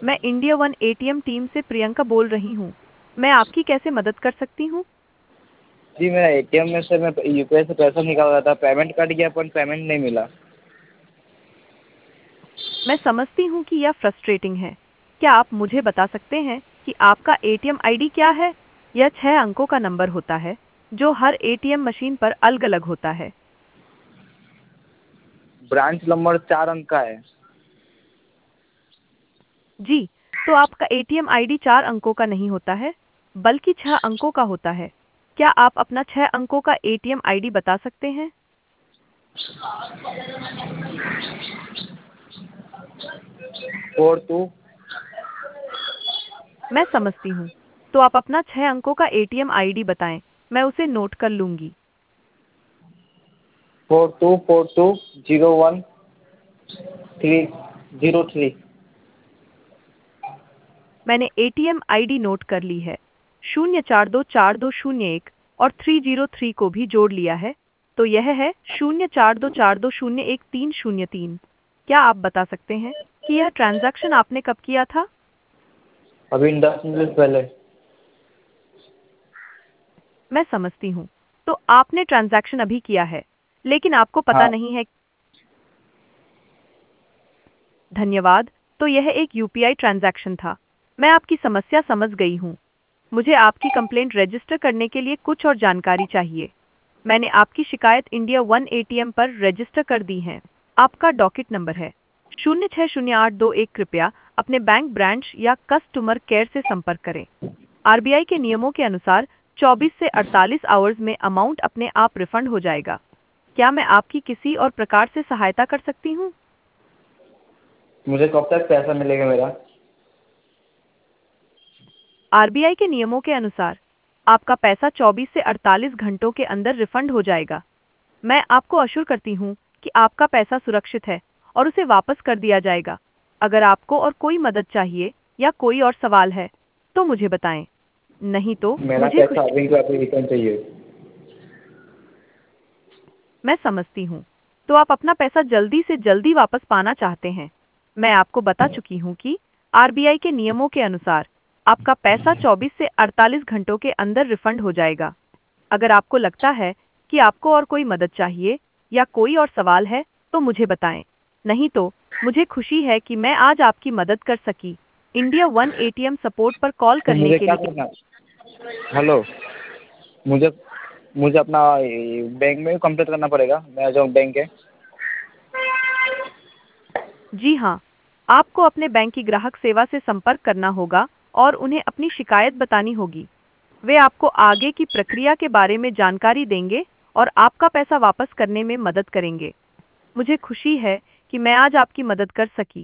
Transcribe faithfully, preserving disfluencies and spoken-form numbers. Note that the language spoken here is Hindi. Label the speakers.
Speaker 1: मैं इंडिया वन एटीएम टीम से प्रियंका बोल रही हूँ। मैं आपकी कैसे मदद कर सकती हूँ?
Speaker 2: जी मेरा एटीएम में से मैं यूपीआई से पैसा निकाल रहा था, पेमेंट कट गया पर पेमेंट नहीं मिला।
Speaker 1: मैं समझती हूँ कि यह फ्रस्ट्रेटिंग है। क्या आप मुझे बता सकते हैं कि आपका एटीएम आईडी क्या है? यह छह अंकों का नंबर होता है जो हर एटीएम मशीन पर अलग-अलग होता है।
Speaker 2: ब्रांच नंबर चार अंक का है।
Speaker 1: जी, तो आपका एटीएम आईडी चार अंकों का नहीं होता है, बल्कि छह अंकों का होता है। क्या आप अपना छह अंकों का एटीएम आईडी बता सकते हैं?
Speaker 2: फोर टू
Speaker 1: मैं समझती हूँ। तो आप अपना छह अंकों का एटीएम आईडी बताएं, मैं उसे नोट कर लूंगी।
Speaker 2: Four two four two zero one three zero three.
Speaker 1: मैंने एटीएम आईडी नोट कर ली है। शून्य चार दो चार दो शून्य एक और थ्री जीरो थ्री को भी जोड़ लिया है, तो यह है शून्य चार दो चार दो शून्य एक तीन शून्य तीन। क्या आप बता सकते हैं कि यह ट्रांजैक्शन आपने कब किया था?
Speaker 2: अभी दस मिनट पहले।
Speaker 1: मैं समझती हूँ। तो आपने ट्रांजैक्शन अभी किया है, लेकिन आपको पता
Speaker 2: हाँ।
Speaker 1: नहीं है। धन्यवाद। तो यह एक यूपीआई ट्रांजैक्शन था। मैं आपकी समस्या समझ गई हूँ। मुझे आपकी कंप्लेंट रजिस्टर करने के लिए कुछ और जानकारी चाहिए। मैंने आपकी शिकायत इंडिया वन एटीएम पर रजिस्टर कर दी है। आपका डॉकेट नंबर है शून्य छः शून्य आठ दो एक। कृपया अपने बैंक ब्रांच या कस्टमर केयर से संपर्क करें। आरबीआई के नियमों के अनुसार चौबीस से अड़तालीस आवर्स में अमाउंट अपने आप रिफंड हो जाएगा। क्या मैं आपकी किसी और प्रकार से सहायता कर सकती हूँ?
Speaker 2: मुझे कब तक पैसा मिलेगा मेरा?
Speaker 1: आरबीआई के नियमों के अनुसार आपका पैसा चौबीस से अड़तालीस घंटों के अंदर रिफंड हो जाएगा। मैं आपको अश्योर करती हूँ कि आपका पैसा सुरक्षित है और उसे वापस कर दिया जाएगा। अगर आपको और कोई मदद चाहिए या कोई और सवाल है, तो मुझे बताएं। नहीं तो
Speaker 2: मेरा
Speaker 1: मुझे
Speaker 2: पैसा
Speaker 1: खुशी।
Speaker 2: अभी का अभी रिटर्न चाहिए।
Speaker 1: मैं समझती हूँ। तो आप अपना पैसा जल्दी से जल्दी वापस पाना चाहते हैं। मैं आपको बता चुकी हूँ कि आरबीआई के नियमों के अनुसार आपका पैसा चौबीस से अड़तालीस घंटों के अंदर रिफंड हो जाएगा। अगर आपको लगता है कि आपको और कोई मदद चाहिए या कोई और सवाल है, तो मुझे बताएं। नहीं तो मुझे खुशी है कि मैं आज आपकी मदद कर सकी। इंडिया वन एटीएम सपोर्ट पर कॉल
Speaker 2: तो
Speaker 1: करने
Speaker 2: मुझे
Speaker 1: के
Speaker 2: क्या
Speaker 1: लिए।
Speaker 2: करना है? हेलो। मुझे मुझे अपना बैंक में कंप्लीट करना पड़ेगा, मेरा जो बैंक है।
Speaker 1: जी हाँ, आपको अपने बैंक की ग्राहक सेवा से संपर्क करना होगा और उन्हें अपनी शिकायत बतानी होगी। वे आपको आगे की प्रक्रिया के बारे में जानकारी देंगे और आपका पैसा वापस करने में मदद करेंगे। मुझे खुशी है कि मैं आज आपकी मदद कर सकी।